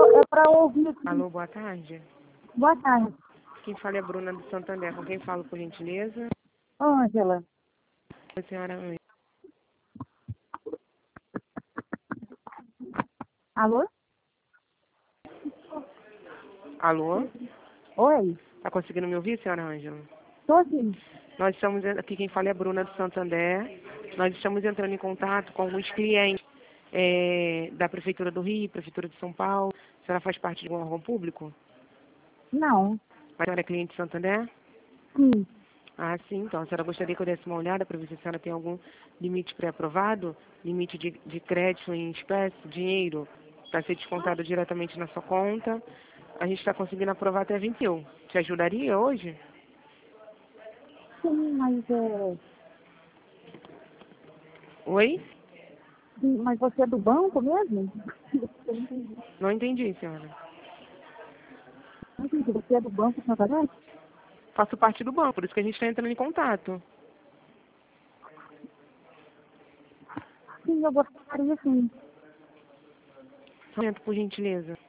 é para ouvir aqui. Alô, boa tarde. Boa tarde. Quem fala é a Bruna do Santander. Com quem falo, por gentileza? Ângela. A senhora Ângela. Alô? Alô? Oi? Tá conseguindo me ouvir, senhora Ângela? Tô sim. Nós estamos aqui, quem fala é a Bruna do Santander. Nós estamos entrando em contato com alguns clientes da Prefeitura do Rio, Prefeitura de São Paulo. A senhora faz parte de um órgão público? Não. A senhora é cliente de Santander? Sim. Ah, sim. Então, a senhora gostaria que eu desse uma olhada para ver se a senhora tem algum limite pré-aprovado? Limite de crédito em espécie, dinheiro, para ser descontado diretamente na sua conta. A gente está conseguindo aprovar até 21. Te ajudaria hoje? Sim, Oi? mas você é do banco mesmo? Não entendi, senhora. Não entendi. Você é do Banco Santander? Faço parte do banco, por isso que a gente está entrando em contato. Sim, eu gostaria sim. Só um momento, por gentileza.